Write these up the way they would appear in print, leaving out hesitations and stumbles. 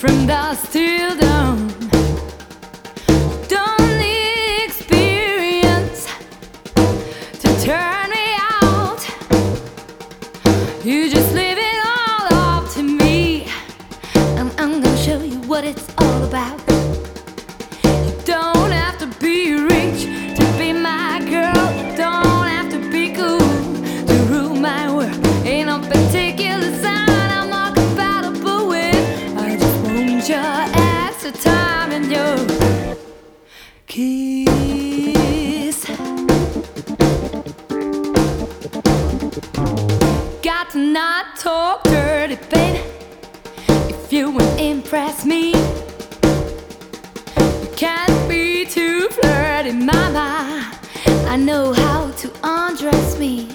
from dusk till dawn. Don't need experience to turn me out. You just leave it all up to me, and I'm gonna show you what it's all about. You don't have to be rich to be my girl. You don't have to be cool to rule my world. Ain't no particular sign I'm not compatible with. I just want your extra time and your kiss. Got to not talk dirty, baby, if you won't impress me. You can't be too flirty, mama. I know how to undress me.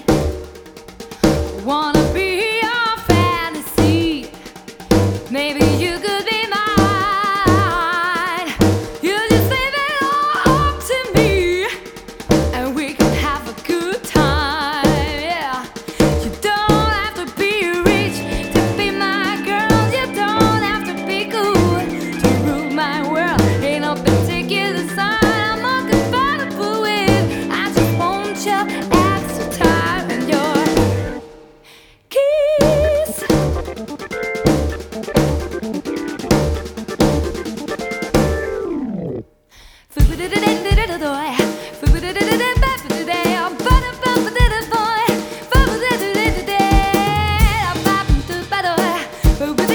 Wanna be your fantasy. Maybe you could be mine. You just leave it all up to me, and we could have a good time. Yeah. You don't have to be rich to be my girl. You don't have to be cool to rule my world. Ain't no particular sign I'm not compatible with. I just want your extra time and your kiss. Boy,